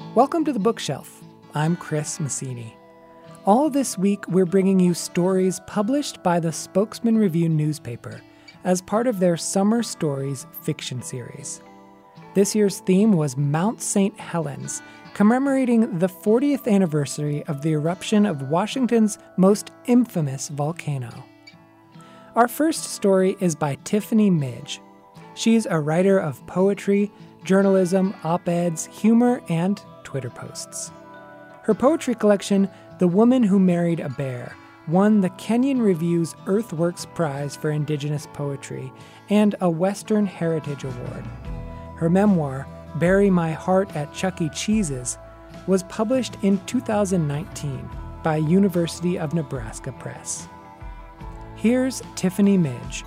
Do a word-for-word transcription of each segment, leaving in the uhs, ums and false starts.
Welcome to The Bookshelf. I'm Chris Massini. All this week, we're bringing you stories published by the Spokesman Review newspaper as part of their Summer Stories fiction series. This year's theme was Mount Saint Helens, commemorating the fortieth anniversary of the eruption of Washington's most infamous volcano. Our first story is by Tiffany Midge. She's a writer of poetry, journalism, op-eds, humor, and Twitter posts. Her poetry collection, The Woman Who Married a Bear, won the Kenyon Review's Earthworks Prize for Indigenous Poetry and a Western Heritage Award. Her memoir, Bury My Heart at Chuck E. Cheese's, was published in two thousand nineteen by University of Nebraska Press. Here's Tiffany Midge.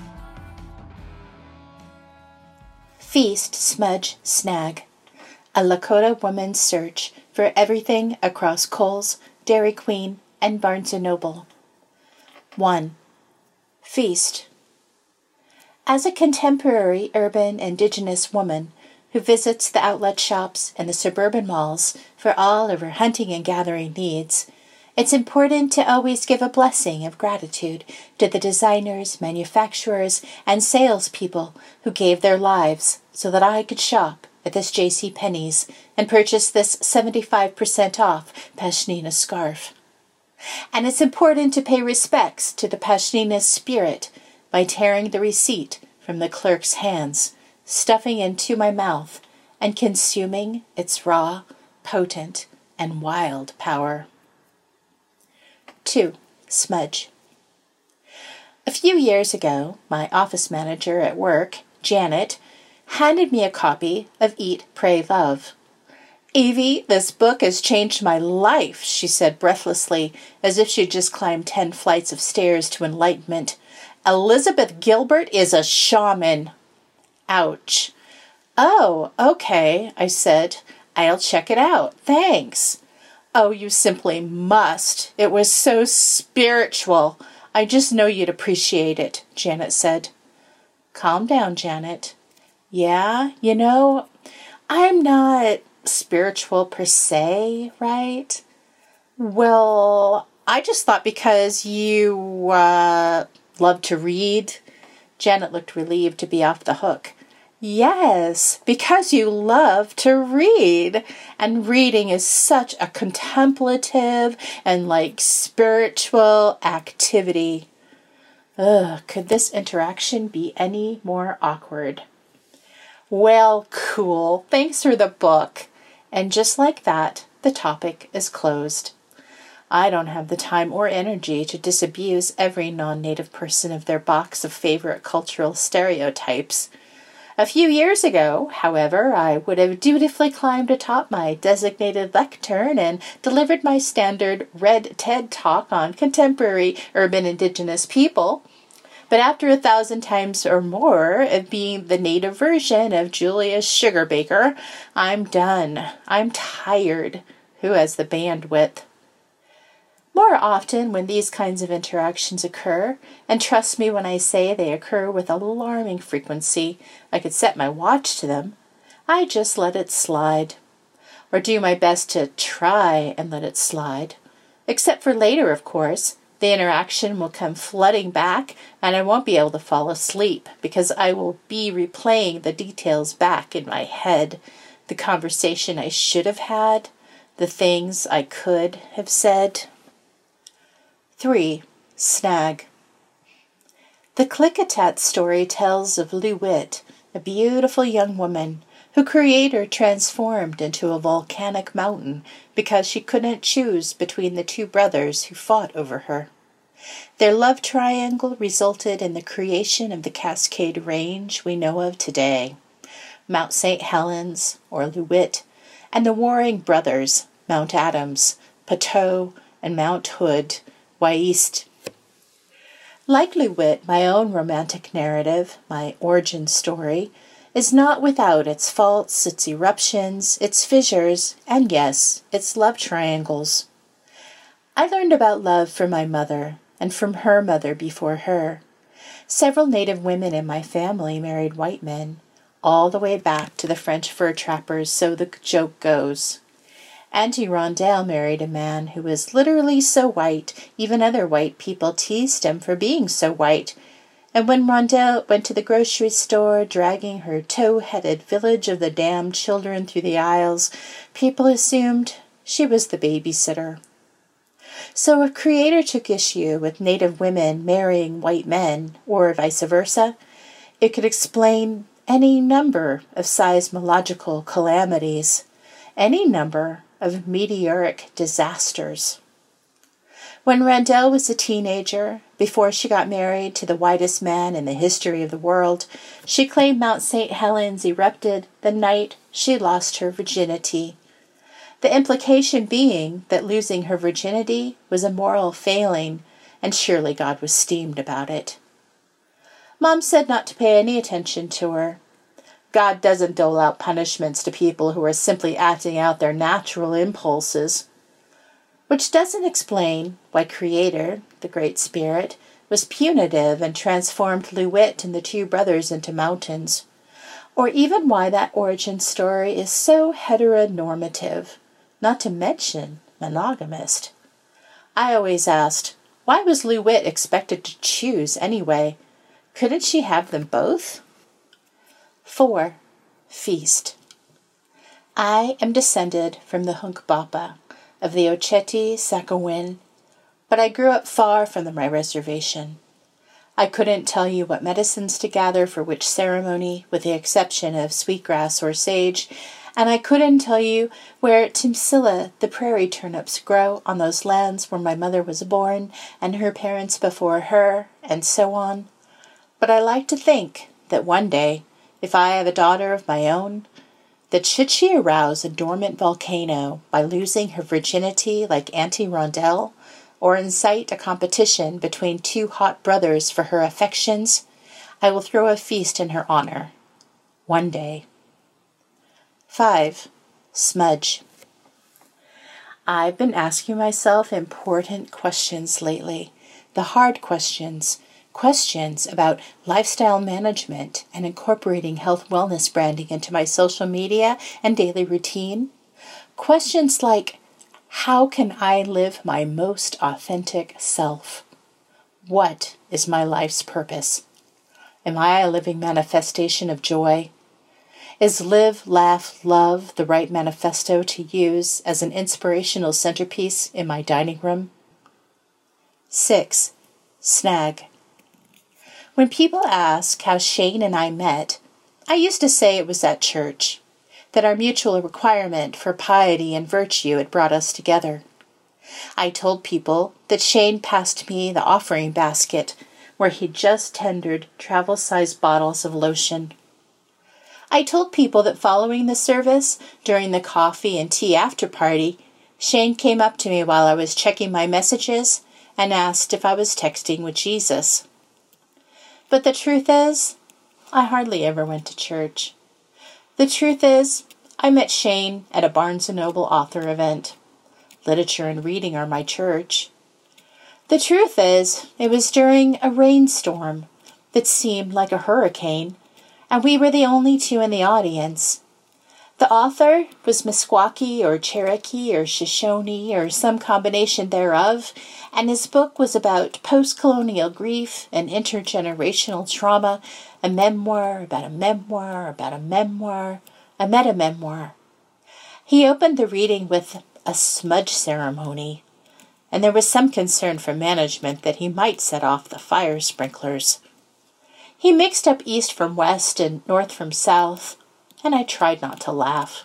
Feast, Smudge, Snag. A Lakota woman's search for everything across Kohl's, Dairy Queen, and Barnes and Noble. one. Feast. As a contemporary urban indigenous woman who visits the outlet shops and the suburban malls for all of her hunting and gathering needs, it's important to always give a blessing of gratitude to the designers, manufacturers, and salespeople who gave their lives so that I could shop at this JCPenney's and purchase this seventy-five percent off Pashmina scarf. And it's important to pay respects to the Pashmina spirit by tearing the receipt from the clerk's hands, stuffing into my mouth, and consuming its raw, potent, and wild power. two. Smudge. A few years ago, my office manager at work, Janet, handed me a copy of Eat, Pray, Love. "Evie, this book has changed my life," she said breathlessly, as if she'd just climbed ten flights of stairs to enlightenment. "Elizabeth Gilbert is a shaman." Ouch. "Oh, okay," I said. "I'll check it out. Thanks." "Oh, you simply must. It was so spiritual. I just know you'd appreciate it," Janet said. "Calm down, Janet. Yeah, you know, I'm not spiritual per se, right? Well, I just thought because you uh, love to read." Janet looked relieved to be off the hook. "Yes, because you love to read. And reading is such a contemplative and like spiritual activity." Ugh, could this interaction be any more awkward? Well, cool. Thanks for the book. And just like that, the topic is closed. I don't have the time or energy to disabuse every non-native person of their box of favorite cultural stereotypes. A few years ago, however, I would have dutifully climbed atop my designated lectern and delivered my standard red TED talk on contemporary urban indigenous people. But after a thousand times or more of being the native version of Julius Sugarbaker, I'm done. I'm tired. Who has the bandwidth? More often when these kinds of interactions occur, and trust me when I say they occur with alarming frequency, I could set my watch to them, I just let it slide. Or do my best to try and let it slide. Except for later, of course. The interaction will come flooding back, and I won't be able to fall asleep because I will be replaying the details back in my head, the conversation I should have had, the things I could have said. three. Snag. The Klickitat story tells of Lou Witt, a beautiful young woman who Creator transformed into a volcanic mountain because she couldn't choose between the two brothers who fought over her. Their love triangle resulted in the creation of the Cascade Range we know of today, Mount Saint Helens, or Lou Witt, and the warring brothers, Mount Adams, Poteau, and Mount Hood, Wy'east. Like Lou Witt, my own romantic narrative, my origin story, is not without its faults, its eruptions, its fissures, and yes, its love triangles. I learned about love from my mother, and from her mother before her. Several native women in my family married white men, all the way back to the French fur trappers, so the joke goes. Auntie Rondell married a man who was literally so white, even other white people teased him for being so white. And when Rondell went to the grocery store, dragging her tow-headed village of the damned children through the aisles, people assumed she was the babysitter. So if Creator took issue with Native women marrying white men, or vice versa, it could explain any number of seismological calamities, any number of meteoric disasters. When Rondell was a teenager, before she got married to the whitest man in the history of the world, she claimed Mount Saint Helens erupted the night she lost her virginity. The implication being that losing her virginity was a moral failing, and surely God was steamed about it. Mom said not to pay any attention to her. God doesn't dole out punishments to people who are simply acting out their natural impulses. Which doesn't explain why Creator, the Great Spirit, was punitive and transformed Lou-Witt and the two brothers into mountains, or even why that origin story is so heteronormative, not to mention monogamist. I always asked, why was Lou-Witt expected to choose anyway? Couldn't she have them both? Four. Feast. I am descended from the Hunkpapa of the Oceti-Sakowin, but I grew up far from my reservation. I couldn't tell you what medicines to gather for which ceremony, with the exception of sweetgrass or sage, and I couldn't tell you where Timsilla the prairie turnips grow on those lands where my mother was born, and her parents before her, and so on. But I like to think that one day, if I have a daughter of my own, that should she arouse a dormant volcano by losing her virginity like Auntie Rondell, or incite a competition between two hot brothers for her affections, I will throw a feast in her honor. One day. Five. Smudge. I've been asking myself important questions lately, the hard questions, questions about lifestyle management and incorporating health wellness branding into my social media and daily routine. Questions like, how can I live my most authentic self? What is my life's purpose? Am I a living manifestation of joy? Is Live, Laugh, Love the right manifesto to use as an inspirational centerpiece in my dining room? Six. Snag. When people ask how Shane and I met, I used to say it was at church, that our mutual requirement for piety and virtue had brought us together. I told people that Shane passed me the offering basket where he'd just tendered travel-sized bottles of lotion. I told people that following the service, during the coffee and tea after-party, Shane came up to me while I was checking my messages and asked if I was texting with Jesus. But the truth is, I hardly ever went to church. The truth is, I met Shane at a Barnes and Noble author event. Literature and reading are my church. The truth is, it was during a rainstorm that seemed like a hurricane, and we were the only two in the audience. The author was Meskwaki or Cherokee or Shoshone or some combination thereof, and his book was about post-colonial grief and intergenerational trauma, a memoir about a memoir about a memoir, a meta-memoir. He opened the reading with a smudge ceremony, and there was some concern from management that he might set off the fire sprinklers. He mixed up east from west and north from south, and I tried not to laugh.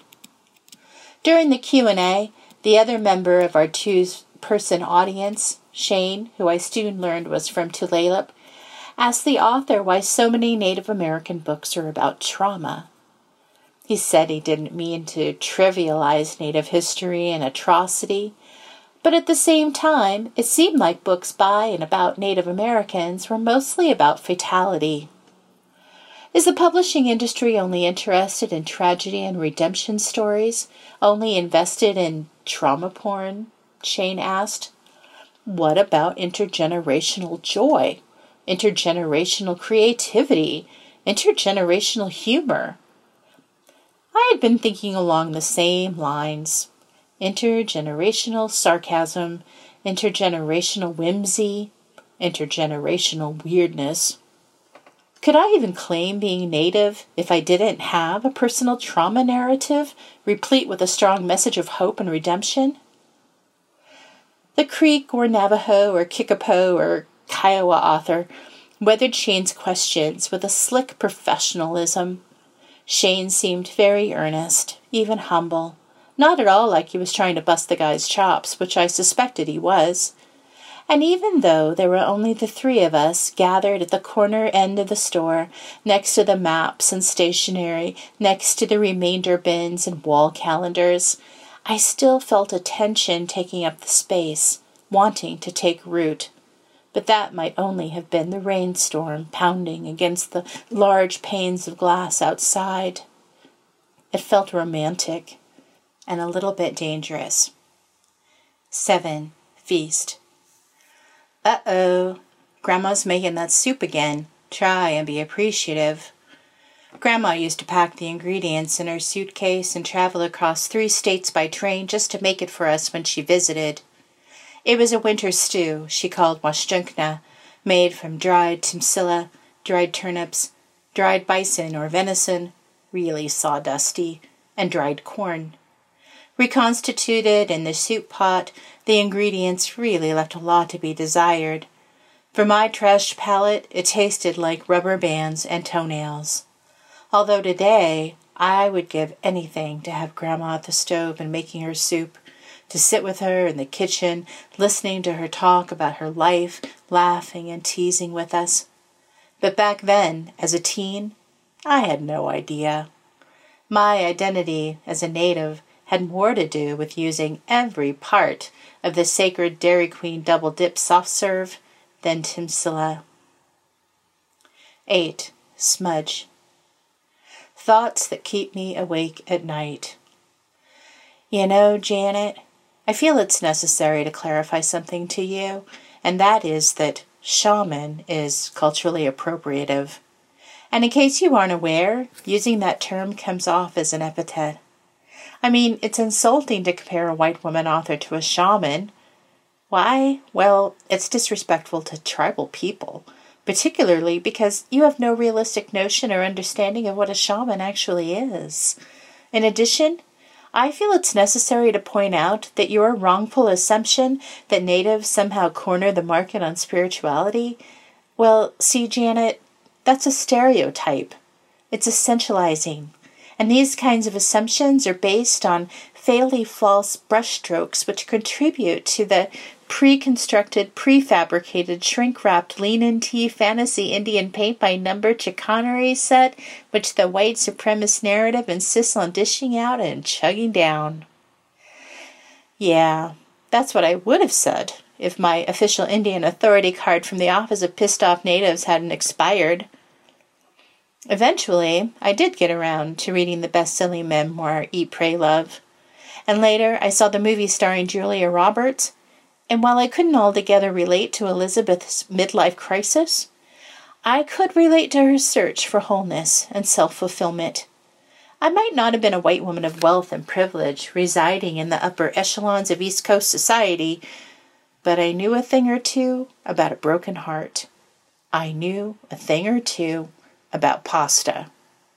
During the Q and A, the other member of our two-person audience, Shane, who I soon learned was from Tulalip, asked the author why so many Native American books are about trauma. He said he didn't mean to trivialize Native history and atrocity, but at the same time, it seemed like books by and about Native Americans were mostly about fatality. Is the publishing industry only interested in tragedy and redemption stories, only invested in trauma porn? Shane asked. What about intergenerational joy, intergenerational creativity, intergenerational humor? I had been thinking along the same lines. intergenerational sarcasm, intergenerational whimsy, intergenerational weirdness. Could I even claim being Native if I didn't have a personal trauma narrative replete with a strong message of hope and redemption? The Creek or Navajo or Kickapoo or Kiowa author weathered Shane's questions with a slick professionalism. Shane seemed very earnest, even humble, not at all like he was trying to bust the guy's chops, which I suspected he was. And even though there were only the three of us gathered at the corner end of the store, next to the maps and stationery, next to the remainder bins and wall calendars, I still felt a tension taking up the space, wanting to take root. But that might only have been the rainstorm pounding against the large panes of glass outside. It felt romantic and a little bit dangerous. Seven. Feast. Uh-oh, Grandma's making that soup again. Try and be appreciative. Grandma used to pack the ingredients in her suitcase and travel across three states by train just to make it for us when she visited. It was a winter stew she called washjunkna, made from dried timsila, dried turnips, dried bison or venison, really sawdusty, and dried corn. Reconstituted in the soup pot, the ingredients really left a lot to be desired. For my trashed palate, it tasted like rubber bands and toenails. Although today, I would give anything to have Grandma at the stove and making her soup, to sit with her in the kitchen, listening to her talk about her life, laughing and teasing with us. But back then, as a teen, I had no idea. My identity as a Native had more to do with using every part of the sacred Dairy Queen Double Dip soft serve than timsila. Eight. Smudge. Thoughts that keep me awake at night. You know, Janet, I feel it's necessary to clarify something to you, and that is that shaman is culturally appropriative. And in case you aren't aware, using that term comes off as an epithet. I mean, it's insulting to compare a white woman author to a shaman. Why? Well, it's disrespectful to tribal people, particularly because you have no realistic notion or understanding of what a shaman actually is. In addition, I feel it's necessary to point out that your wrongful assumption that natives somehow corner the market on spirituality, well, see, Janet, that's a stereotype. It's essentializing. And these kinds of assumptions are based on fatally false brushstrokes which contribute to the pre-constructed, prefabricated, shrink-wrapped, lean-in-tea fantasy Indian paint-by-number chicanery set which the white supremacist narrative insists on dishing out and chugging down. Yeah, that's what I would have said if my official Indian authority card from the Office of Pissed Off Natives hadn't expired. Eventually, I did get around to reading the best-selling memoir Eat, Pray, Love. And later, I saw the movie starring Julia Roberts, and while I couldn't altogether relate to Elizabeth's midlife crisis, I could relate to her search for wholeness and self-fulfillment. I might not have been a white woman of wealth and privilege residing in the upper echelons of East Coast society, but I knew a thing or two about a broken heart. I knew a thing or two about pasta.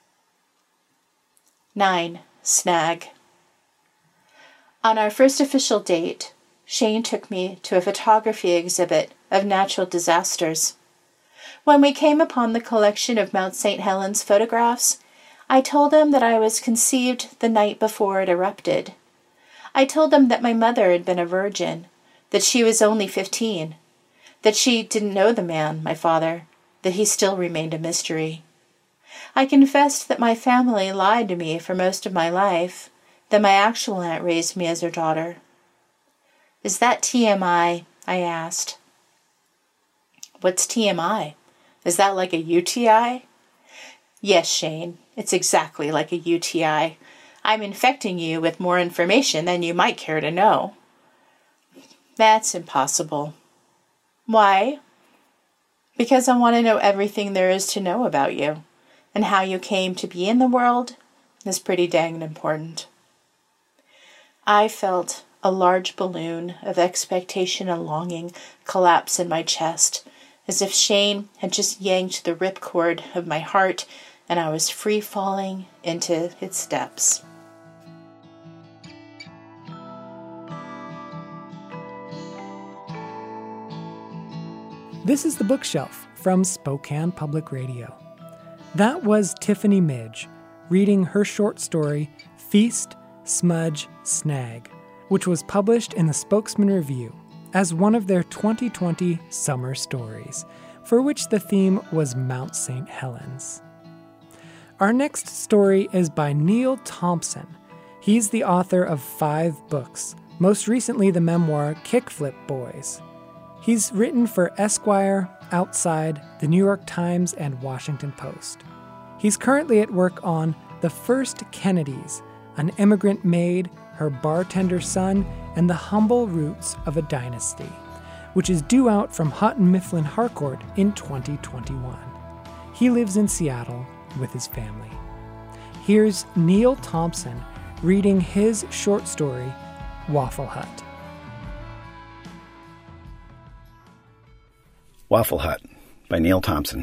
Nine. Snag. On our first official date, Shane took me to a photography exhibit of natural disasters. When we came upon the collection of Mount Saint Helens photographs, I told him that I was conceived the night before it erupted. I told him that my mother had been a virgin, that she was only fifteen, that she didn't know the man, my father, that he still remained a mystery. I confessed that my family lied to me for most of my life, that my actual aunt raised me as her daughter. Is that T M I? I asked. What's T M I? Is that like a U T I? Yes, Shane, it's exactly like a U T I. I'm infecting you with more information than you might care to know. That's impossible. Why? Because I want to know everything there is to know about you. And how you came to be in the world is pretty dang important. I felt a large balloon of expectation and longing collapse in my chest, as if Shane had just yanked the ripcord of my heart and I was free falling into its depths. This is The Bookshelf from Spokane Public Radio. That was Tiffany Midge reading her short story, Feast, Smudge, Snag, which was published in the Spokesman Review as one of their twenty twenty summer stories, for which the theme was Mount Saint Helens. Our next story is by Neil Thompson. He's the author of five books, most recently the memoir Kickflip Boys. He's written for Esquire, Outside, The New York Times, and Washington Post. He's currently at work on The First Kennedys, an immigrant maid, her bartender son, and the humble roots of a dynasty, which is due out from Houghton Mifflin Harcourt in twenty twenty-one. He lives in Seattle with his family. Here's Neil Thompson reading his short story, Waffle Hut. Waffle Hut by Neil Thompson.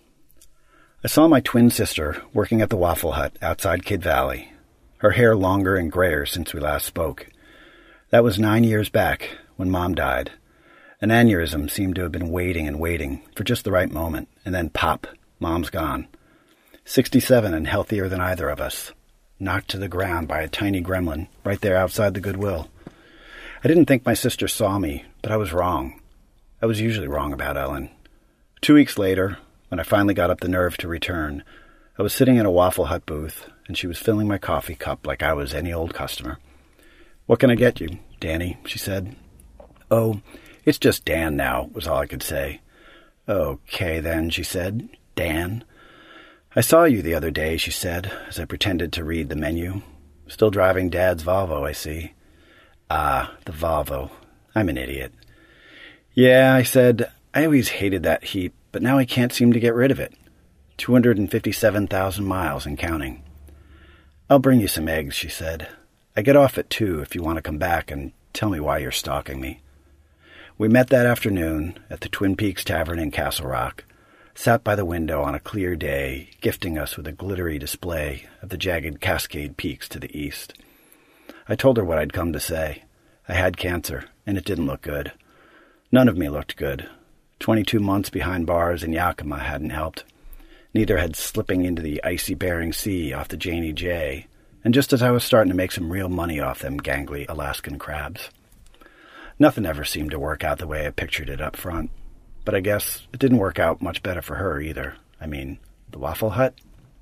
I saw my twin sister working at the Waffle Hut outside Kidd Valley, her hair longer and grayer since we last spoke. That was nine years back when Mom died. An aneurysm seemed to have been waiting and waiting for just the right moment, and then pop, Mom's gone. Sixty-seven and healthier than either of us, knocked to the ground by a tiny gremlin right there outside the Goodwill. I didn't think my sister saw me, but I was wrong. I was usually wrong about Ellen. Two weeks later, when I finally got up the nerve to return, I was sitting in a Waffle Hut booth, and she was filling my coffee cup like I was any old customer. "What can I get you, Danny?" she said. "Oh, it's just Dan now," was all I could say. "Okay, then," she said. "Dan." "I saw you the other day," she said, as I pretended to read the menu. "Still driving Dad's Volvo, I see." "Ah, the Volvo. I'm an idiot." "Yeah," I said, "I always hated that heap, but now I can't seem to get rid of it. two hundred fifty-seven thousand miles and counting." "I'll bring you some eggs," she said. "I get off at two if you want to come back and tell me why you're stalking me." We met that afternoon at the Twin Peaks Tavern in Castle Rock, sat by the window on a clear day, gifting us with a glittery display of the jagged Cascade Peaks to the east. I told her what I'd come to say. I had cancer, and it didn't look good. None of me looked good. Twenty-two months behind bars in Yakima hadn't helped. Neither had slipping into the icy Bering Sea off the Janie J, and just as I was starting to make some real money off them gangly Alaskan crabs. Nothing ever seemed to work out the way I pictured it up front. But I guess it didn't work out much better for her either. I mean, the Waffle Hut?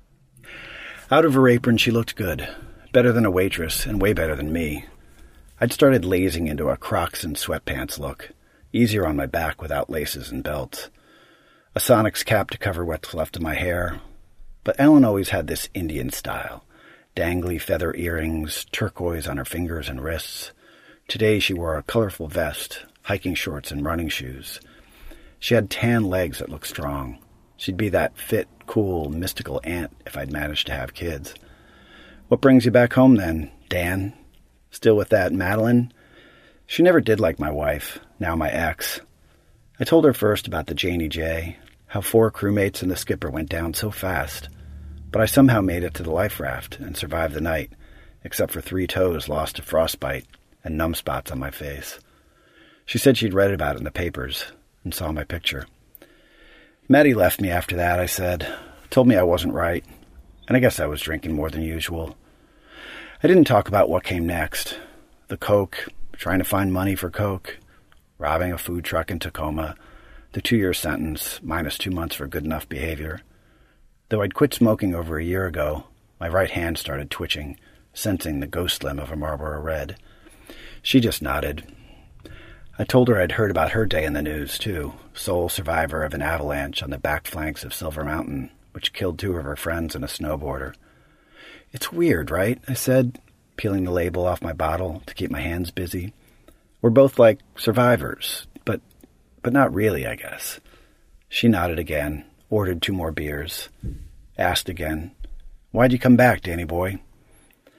Out of her apron, she looked good. Better than a waitress, and way better than me. I'd started lazing into a Crocs and sweatpants look. Easier on my back without laces and belts. A Sonic's cap to cover what's left of my hair. But Ellen always had this Indian style. Dangly feather earrings, turquoise on her fingers and wrists. Today she wore a colorful vest, hiking shorts and running shoes. She had tan legs that looked strong. She'd be that fit, cool, mystical aunt if I'd managed to have kids. "What brings you back home then, Dan? Still with that Madeline?" She never did like my wife, now my ex. I told her first about the Janie J, how four crewmates and the skipper went down so fast. But I somehow made it to the life raft and survived the night, except for three toes lost to frostbite and numb spots on my face. She said she'd read about it in the papers and saw my picture. "Maddie left me after that," I said. "Told me I wasn't right, and I guess I was drinking more than usual." I didn't talk about what came next. The coke, trying to find money for coke, robbing a food truck in Tacoma, the two-year sentence, minus two months for good enough behavior. Though I'd quit smoking over a year ago, my right hand started twitching, sensing the ghost limb of a Marlboro Red. She just nodded. I told her I'd heard about her day in the news, too, sole survivor of an avalanche on the back flanks of Silver Mountain, which killed two of her friends and a snowboarder. "It's weird, right?" I said, peeling the label off my bottle to keep my hands busy. "We're both like survivors, but but not really, I guess." She nodded again, ordered two more beers, asked again, "Why'd you come back, Danny boy?"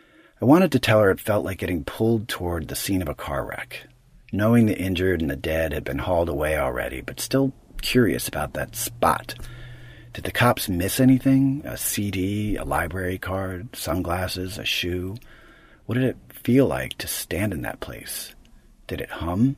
I wanted to tell her it felt like getting pulled toward the scene of a car wreck, knowing the injured and the dead had been hauled away already, but still curious about that spot. Did the cops miss anything? A C D, a library card, sunglasses, a shoe? What did it feel like to stand in that place? Did it hum?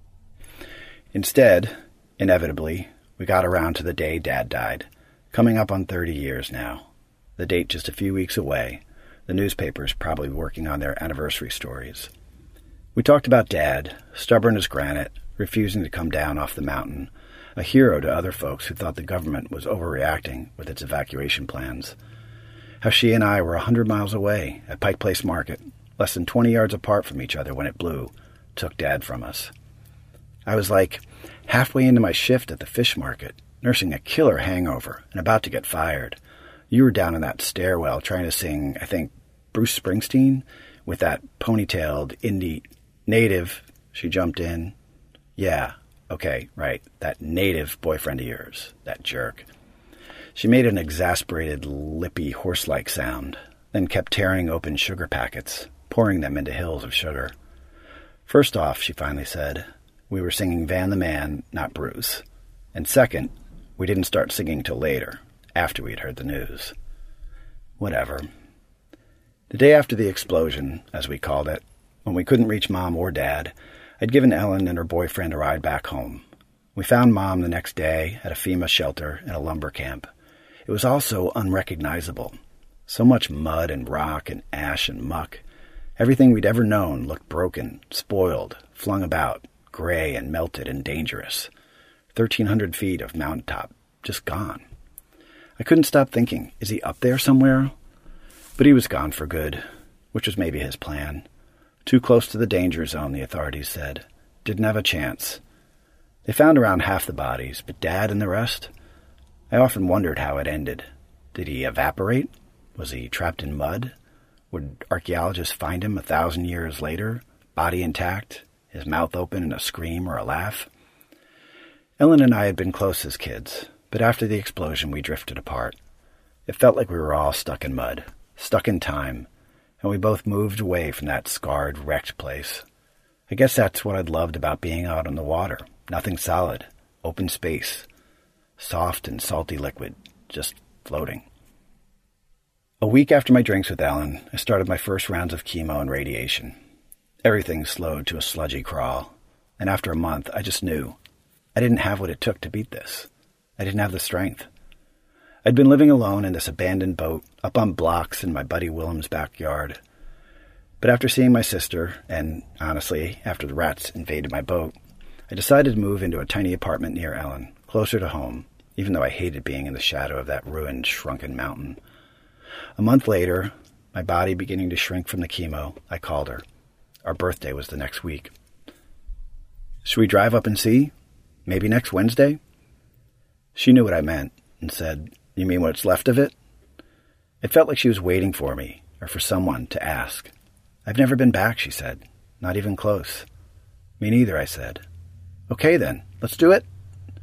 Instead, inevitably, we got around to the day Dad died, coming up on thirty years now. The date just a few weeks away. The newspapers probably working on their anniversary stories. We talked about Dad, stubborn as granite, refusing to come down off the mountain, a hero to other folks who thought the government was overreacting with its evacuation plans. How she and I were a hundred miles away at Pike Place Market, less than twenty yards apart from each other when it blew, took Dad from us. I was like halfway into my shift at the fish market, nursing a killer hangover and about to get fired. You were down in that stairwell trying to sing, I think, Bruce Springsteen with that ponytailed indie native. She jumped in. Yeah, okay, right, that native boyfriend of yours, that jerk. She made an exasperated, lippy, horse-like sound, then kept tearing open sugar packets, pouring them into hills of sugar. First off, she finally said, we were singing Van the Man, not Bruce. And second, we didn't start singing till later, after we'd heard the news. Whatever. The day after the explosion, as we called it, when we couldn't reach Mom or Dad, I'd given Ellen and her boyfriend a ride back home. We found Mom the next day at a FEMA shelter in a lumber camp. It was all so unrecognizable. So much mud and rock and ash and muck. Everything we'd ever known looked broken, spoiled, flung about, gray and melted and dangerous. Thirteen hundred feet of mountaintop, just gone. I couldn't stop thinking, is he up there somewhere? But he was gone for good, which was maybe his plan. Too close to the danger zone, the authorities said. Didn't have a chance. They found around half the bodies, but Dad and the rest? I often wondered how it ended. Did he evaporate? Was he trapped in mud? Would archaeologists find him a thousand years later, body intact, his mouth open in a scream or a laugh? Ellen and I had been close as kids, but after the explosion we drifted apart. It felt like we were all stuck in mud, stuck in time, and we both moved away from that scarred, wrecked place. I guess that's what I'd loved about being out on the water. Nothing solid, open space, soft and salty liquid, just floating. A week after my drinks with Ellen, I started my first rounds of chemo and radiation. Everything slowed to a sludgy crawl, and after a month, I just knew. I didn't have what it took to beat this. I didn't have the strength. I'd been living alone in this abandoned boat, up on blocks in my buddy Willem's backyard. But after seeing my sister, and honestly, after the rats invaded my boat, I decided to move into a tiny apartment near Ellen, closer to home, even though I hated being in the shadow of that ruined, shrunken mountain. A month later, my body beginning to shrink from the chemo, I called her. Our birthday was the next week. Should we drive up and see? Maybe next Wednesday? She knew what I meant and said, you mean what's left of it? It felt like she was waiting for me, or for someone to ask. I've never been back, she said. Not even close. Me neither, I said. Okay then, let's do it.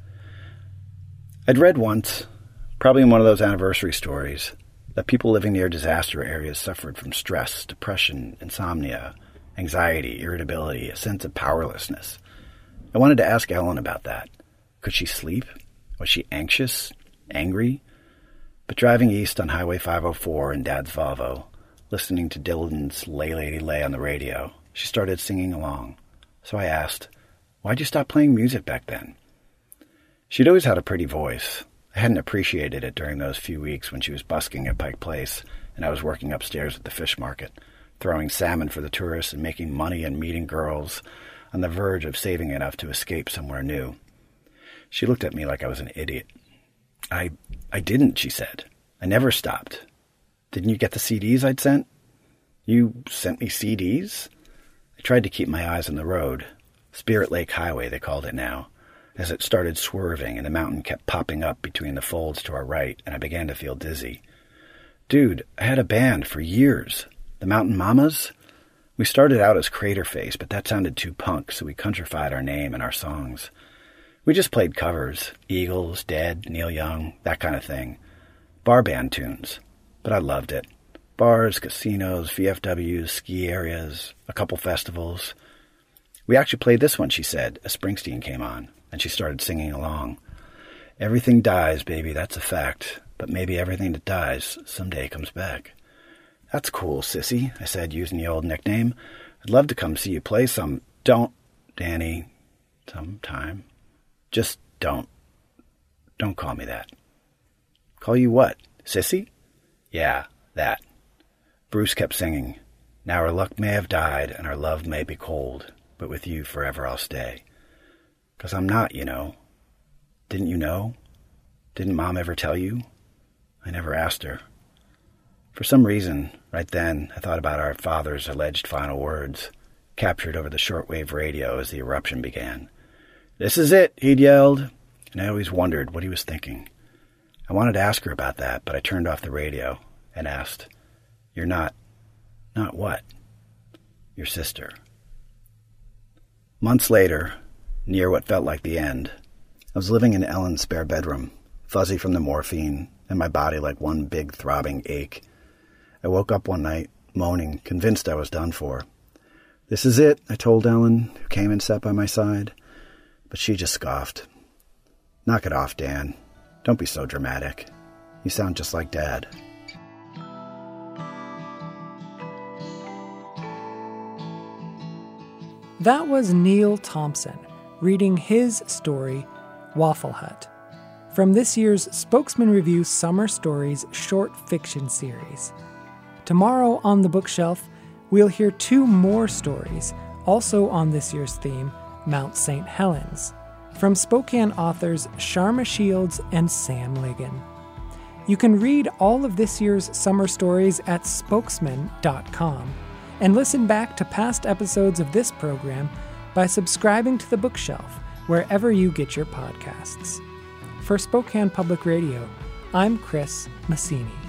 I'd read once, probably in one of those anniversary stories, that people living near disaster areas suffered from stress, depression, insomnia, anxiety, irritability, a sense of powerlessness. I wanted to ask Ellen about that. Could she sleep? Was she anxious? Angry? But driving east on Highway five oh four in Dad's Volvo, listening to Dylan's Lay Lady Lay on the radio, she started singing along. So I asked, why'd you stop playing music back then? She'd always had a pretty voice. I hadn't appreciated it during those few weeks when she was busking at Pike Place and I was working upstairs at the fish market, throwing salmon for the tourists and making money and meeting girls, on the verge of saving enough to escape somewhere new. She looked at me like I was an idiot. I I didn't, she said. I never stopped. Didn't you get the C Ds I'd sent? You sent me C Ds? I tried to keep my eyes on the road. Spirit Lake Highway, they called it now, as it started swerving and the mountain kept popping up between the folds to our right, and I began to feel dizzy. Dude, I had a band for years. The Mountain Mamas? We started out as Crater Face, but that sounded too punk, so we countrified our name and our songs. We just played covers, Eagles, Dead, Neil Young, that kind of thing. Bar band tunes. But I loved it. Bars, casinos, V F Ws, ski areas, a couple festivals. We actually played this one, she said, as Springsteen came on, and she started singing along. Everything dies, baby, that's a fact, but maybe everything that dies someday comes back. That's cool, sissy, I said, using the old nickname. I'd love to come see you play some... Don't, Danny, sometime. Just don't. Don't call me that. Call you what, sissy? Yeah, that. Bruce kept singing. Now our luck may have died and our love may be cold, but with you forever I'll stay. 'Cause I'm not, you know. Didn't you know? Didn't Mom ever tell you? I never asked her. For some reason, right then, I thought about our father's alleged final words, captured over the shortwave radio as the eruption began. This is it, he'd yelled, and I always wondered what he was thinking. I wanted to ask her about that, but I turned off the radio and asked, You're not... not what? Your sister. Months later, near what felt like the end, I was living in Ellen's spare bedroom, fuzzy from the morphine, and my body like one big throbbing ache. I woke up one night, moaning, convinced I was done for. This is it, I told Ellen, who came and sat by my side. But she just scoffed. Knock it off, Dan. Don't be so dramatic. You sound just like Dad. That was Neil Thompson reading his story, Waffle Hut, from this year's Spokesman Review Summer Stories short fiction series. Tomorrow on the bookshelf, we'll hear two more stories, also on this year's theme, Mount Saint Helens, from Spokane authors Sharma Shields and Sam Ligon. You can read all of this year's summer stories at spokesman dot com and listen back to past episodes of this program by subscribing to the bookshelf wherever you get your podcasts. For Spokane Public Radio, I'm Chris Massini.